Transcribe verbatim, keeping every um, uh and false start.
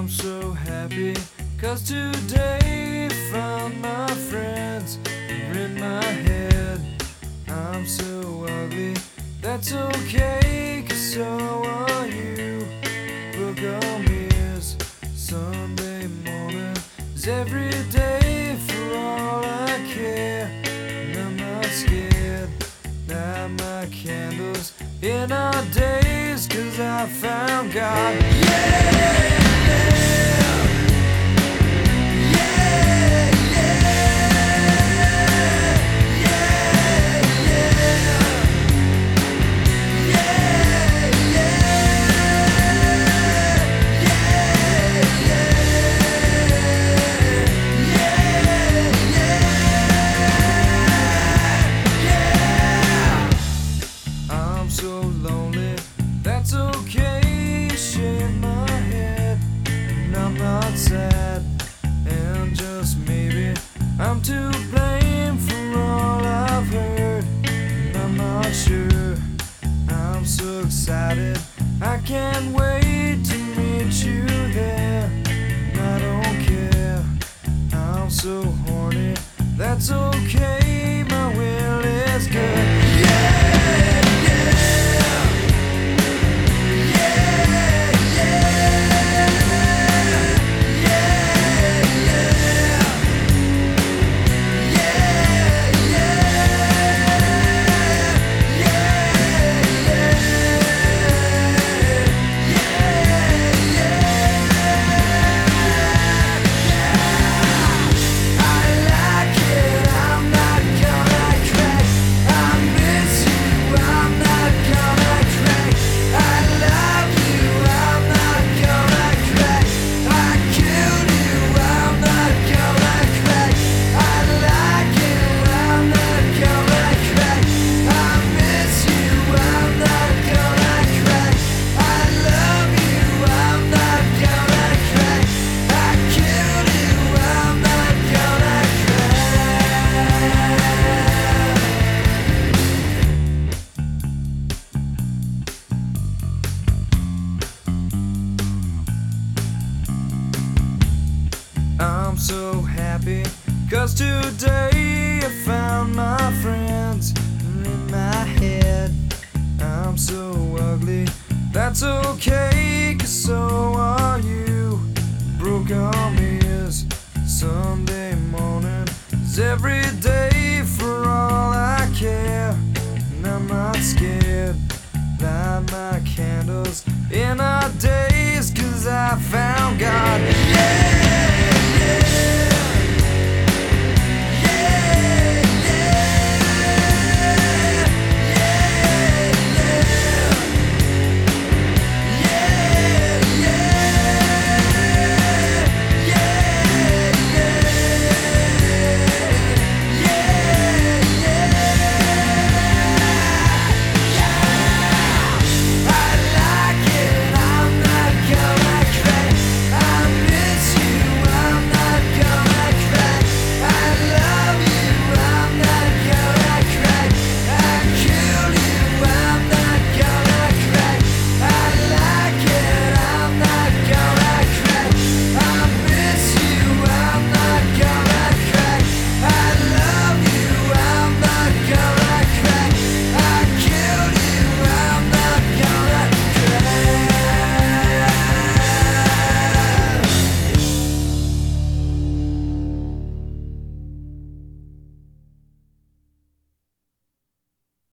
I'm so happy, cause today found my friends are in my head. I'm so ugly, that's okay, cause so are you. Book on mirrors, Sunday morning is every day for all I care. And I'm not scared, light my candles in our days, cause I found God. Yeah! So lonely, that's okay, shake my head, and I'm not sad, and just maybe I'm to blame for all I've heard, and I'm not sure. I'm so excited, I can't wait to meet you there, and I don't care, I'm so horny, that's okay, my will is good.